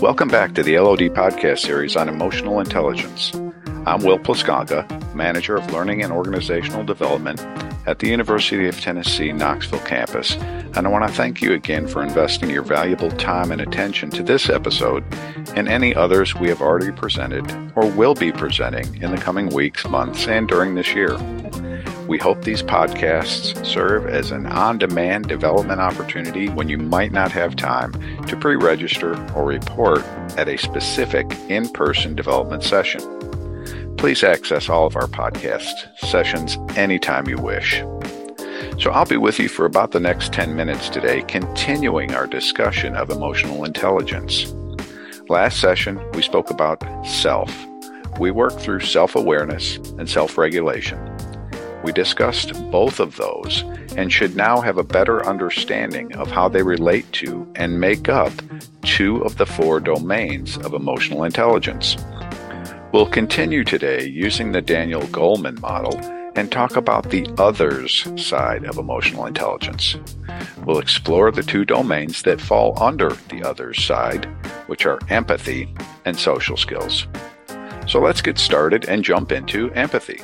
Welcome back to the LOD podcast series on emotional intelligence. I'm Will Plaskanka, Manager of Learning and Organizational Development at the University of Tennessee, Knoxville campus, and I want to thank you again for investing your valuable time and attention to this episode and any others we have already presented or will be presenting in the coming weeks, months, and during this year. We hope these podcasts serve as an on-demand development opportunity when you might not have time to pre-register or report at a specific in-person development session. Please access all of our podcast sessions anytime you wish. So I'll be with you for about the next 10 minutes today, continuing our discussion of emotional intelligence. Last session, we spoke about self. We worked through self-awareness and self-regulation. We discussed both of those and should now have a better understanding of how they relate to and make up two of the four domains of emotional intelligence. We'll continue today using the Daniel Goleman model and talk about the others side of emotional intelligence. We'll explore the two domains that fall under the others side, which are empathy and social skills. So let's get started and jump into empathy.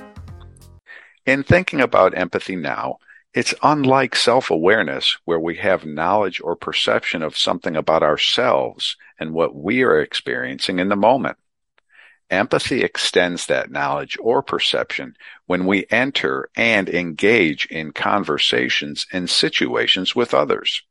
In thinking about empathy now, it's unlike self-awareness where we have knowledge or perception of something about ourselves and what we are experiencing in the moment. Empathy extends that knowledge or perception when we enter and engage in conversations and situations with others.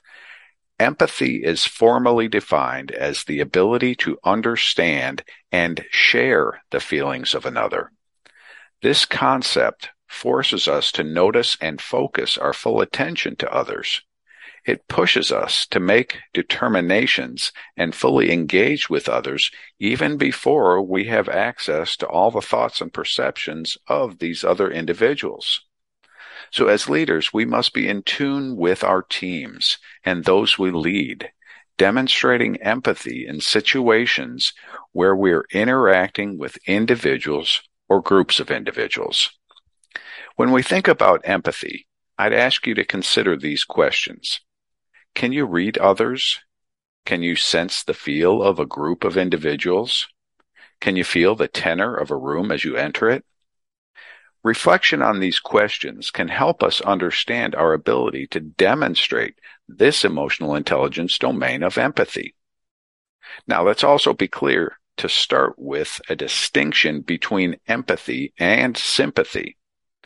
Empathy is formally defined as the ability to understand and share the feelings of another. This concept forces us to notice and focus our full attention to others. It pushes us to make determinations and fully engage with others even before we have access to all the thoughts and perceptions of these other individuals. So as leaders, we must be in tune with our teams and those we lead, demonstrating empathy in situations where we're interacting with individuals or groups of individuals. When we think about empathy, I'd ask you to consider these questions. Can you read others? Can you sense the feel of a group of individuals? Can you feel the tenor of a room as you enter it? Reflection on these questions can help us understand our ability to demonstrate this emotional intelligence domain of empathy. Now, let's also be clear to start with a distinction between empathy and sympathy.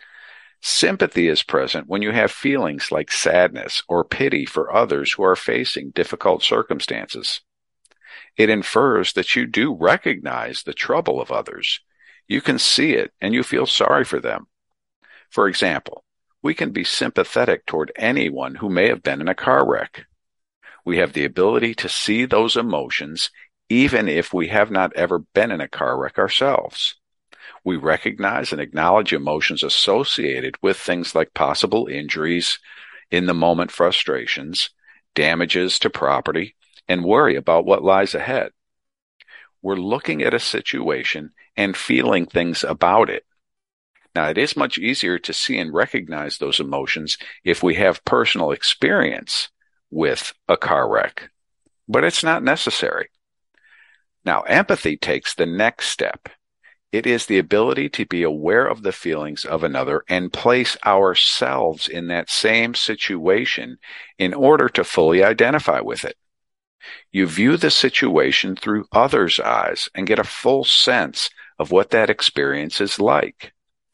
Sympathy is present when you have feelings like sadness or pity for others who are facing difficult circumstances. It infers that you do recognize the trouble of others. You can see it and you feel sorry for them. For example, we can be sympathetic toward anyone who may have been in a car wreck. We have the ability to see those emotions even if we have not ever been in a car wreck ourselves. We recognize and acknowledge emotions associated with things like possible injuries, in-the-moment frustrations, damages to property, and worry about what lies ahead. We're looking at a situation and feeling things about it. Now, it is much easier to see and recognize those emotions if we have personal experience with a car wreck, but it's not necessary. Now, empathy takes the next step. It is the ability to be aware of the feelings of another and place ourselves in that same situation in order to fully identify with it. You view the situation through others' eyes and get a full sense of what that experience is like.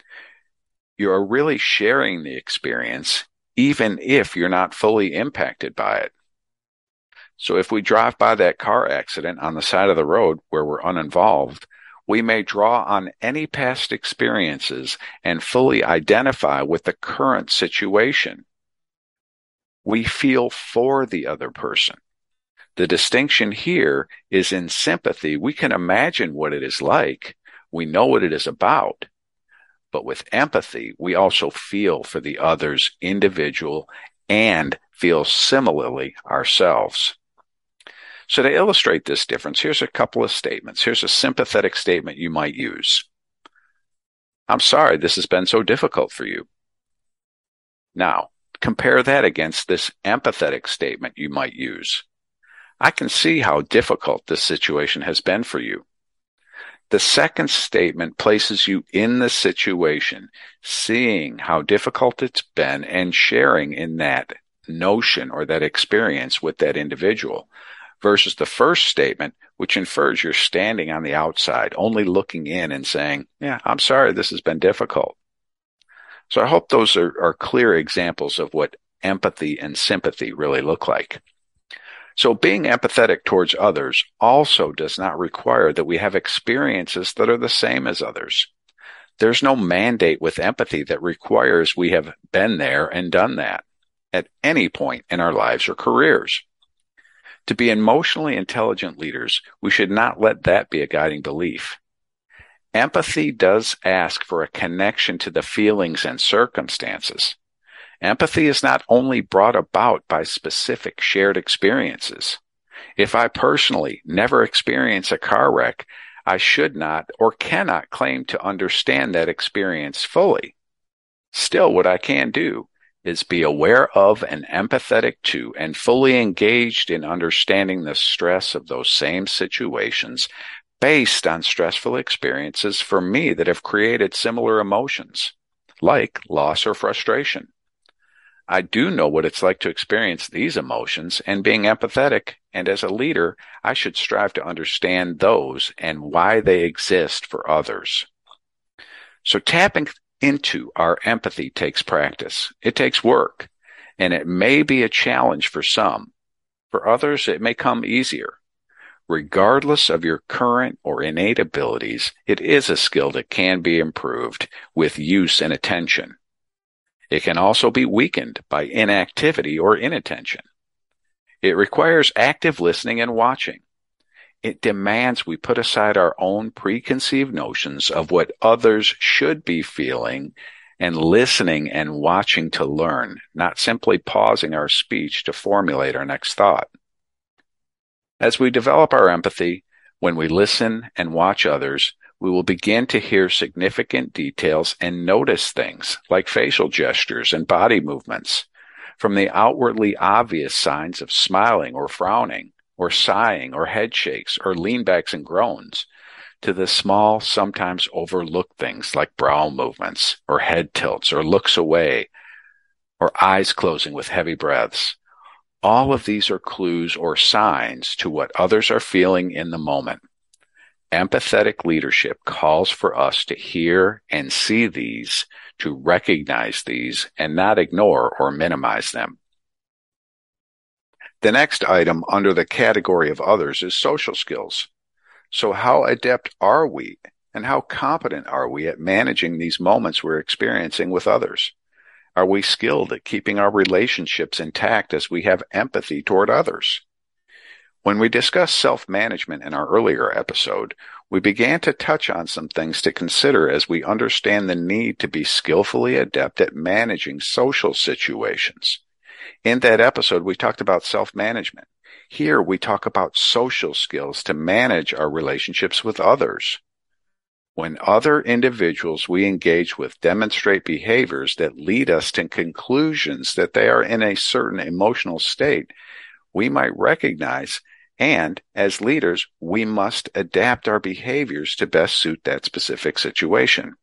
You are really sharing the experience even if you're not fully impacted by it. So if we drive by that car accident on the side of the road where we're uninvolved, we may draw on any past experiences and fully identify with the current situation. We feel for the other person. The distinction here is in sympathy. We can imagine what it is like. We know what it is about. But with empathy, we also feel for the other's individual and feel similarly ourselves. So to illustrate this difference, here's a couple of statements. Here's a sympathetic statement you might use. I'm sorry this has been so difficult for you. Now, compare that against this empathetic statement you might use. I can see how difficult this situation has been for you. The second statement places you in the situation, seeing how difficult it's been and sharing in that notion or that experience with that individual, versus the first statement, which infers you're standing on the outside, only looking in and saying, yeah, I'm sorry, this has been difficult. So I hope those are clear examples of what empathy and sympathy really look like. So being empathetic towards others also does not require that we have experiences that are the same as others. There's no mandate with empathy that requires we have been there and done that at any point in our lives or careers. To be emotionally intelligent leaders, we should not let that be a guiding belief. Empathy does ask for a connection to the feelings and circumstances. Empathy is not only brought about by specific shared experiences. If I personally never experience a car wreck, I should not or cannot claim to understand that experience fully. Still, what I can do is be aware of and empathetic to and fully engaged in understanding the stress of those same situations based on stressful experiences for me that have created similar emotions, like loss or frustration. I do know what it's like to experience these emotions, and being empathetic, and as a leader, I should strive to understand those and why they exist for others. So tapping into our empathy takes practice. It takes work, and it may be a challenge for some. For others, it may come easier. Regardless of your current or innate abilities, it is a skill that can be improved with use and attention. It can also be weakened by inactivity or inattention. It requires active listening and watching. It demands we put aside our own preconceived notions of what others should be feeling and listening and watching to learn, not simply pausing our speech to formulate our next thought. As we develop our empathy, when we listen and watch others, we will begin to hear significant details and notice things like facial gestures and body movements, from the outwardly obvious signs of smiling or frowning, or sighing or head shakes or leanbacks and groans, to the small, sometimes overlooked things like brow movements or head tilts or looks away or eyes closing with heavy breaths. All of these are clues or signs to what others are feeling in the moment. Empathetic leadership calls for us to hear and see these, to recognize these, and not ignore or minimize them. The next item under the category of others is social skills. So how adept are we, and how competent are we at managing these moments we're experiencing with others? Are we skilled at keeping our relationships intact as we have empathy toward others? When we discussed self-management in our earlier episode, we began to touch on some things to consider as we understand the need to be skillfully adept at managing social situations. In that episode, we talked about self-management. Here, we talk about social skills to manage our relationships with others. When other individuals we engage with demonstrate behaviors that lead us to conclusions that they are in a certain emotional state, we might recognize, and as leaders, we must adapt our behaviors to best suit that specific situation.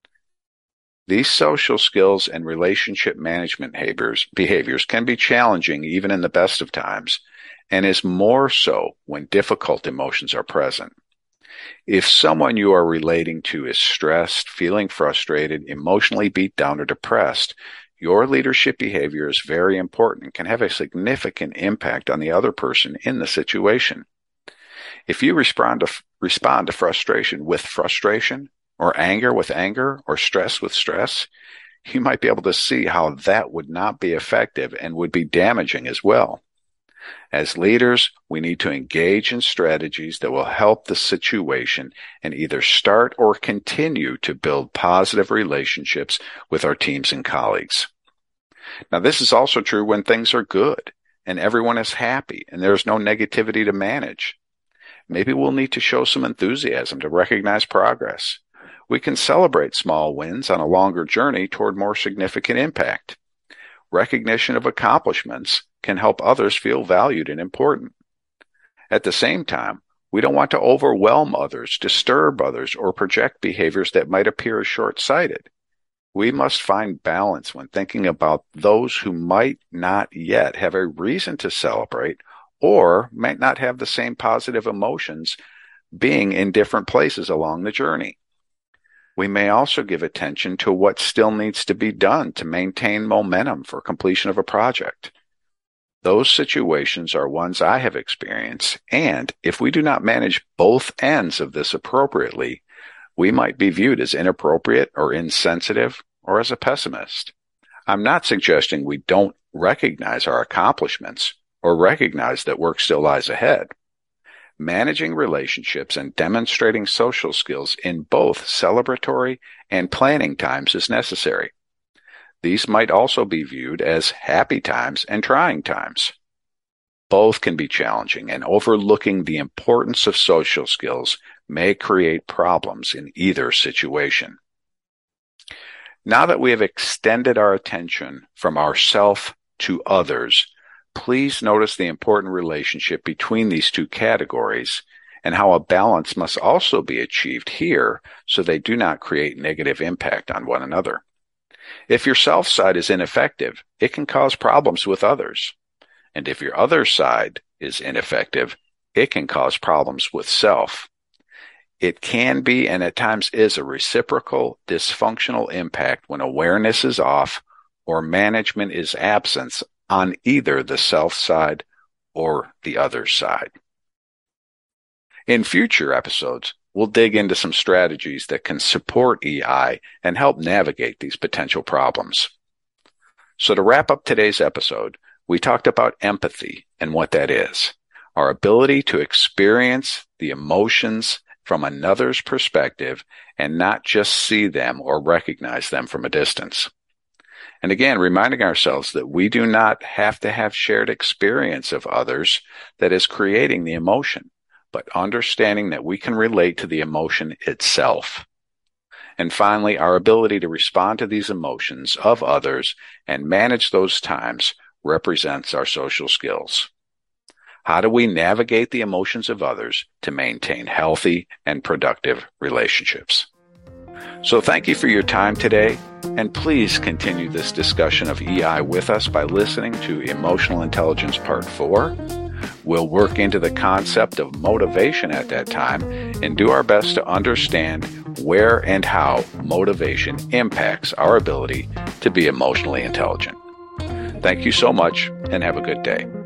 These social skills and relationship management behaviors can be challenging even in the best of times, and is more so when difficult emotions are present. If someone you are relating to is stressed, feeling frustrated, emotionally beat down, or depressed, your leadership behavior is very important and can have a significant impact on the other person in the situation. If you respond to frustration with frustration, or anger with anger, or stress with stress, you might be able to see how that would not be effective and would be damaging as well. As leaders, we need to engage in strategies that will help the situation and either start or continue to build positive relationships with our teams and colleagues. Now, this is also true when things are good and everyone is happy and there's no negativity to manage. Maybe we'll need to show some enthusiasm to recognize progress. We can celebrate small wins on a longer journey toward more significant impact. Recognition of accomplishments can help others feel valued and important. At the same time, we don't want to overwhelm others, disturb others, or project behaviors that might appear as short-sighted. We must find balance when thinking about those who might not yet have a reason to celebrate or might not have the same positive emotions being in different places along the journey. We may also give attention to what still needs to be done to maintain momentum for completion of a project. Those situations are ones I have experienced, and if we do not manage both ends of this appropriately, we might be viewed as inappropriate or insensitive or as a pessimist. I'm not suggesting we don't recognize our accomplishments or recognize that work still lies ahead. Managing relationships and demonstrating social skills in both celebratory and planning times is necessary. These might also be viewed as happy times and trying times. Both can be challenging, and overlooking the importance of social skills may create problems in either situation. Now that we have extended our attention from ourself to others, please notice the important relationship between these two categories and how a balance must also be achieved here so they do not create negative impact on one another. If your self side is ineffective, it can cause problems with others. And if your other side is ineffective, it can cause problems with self. It can be, and at times is, a reciprocal dysfunctional impact when awareness is off or management is absent on either the self side or the other side. In future episodes, we'll dig into some strategies that can support EI and help navigate these potential problems. So to wrap up today's episode, we talked about empathy and what that is. Our ability to experience the emotions from another's perspective and not just see them or recognize them from a distance. And again, reminding ourselves that we do not have to have shared experience of others that is creating the emotion, but understanding that we can relate to the emotion itself. And finally, our ability to respond to these emotions of others and manage those times represents our social skills. How do we navigate the emotions of others to maintain healthy and productive relationships? So thank you for your time today, and please continue this discussion of EI with us by listening to Emotional Intelligence Part 4. We'll work into the concept of motivation at that time and do our best to understand where and how motivation impacts our ability to be emotionally intelligent. Thank you so much, and have a good day.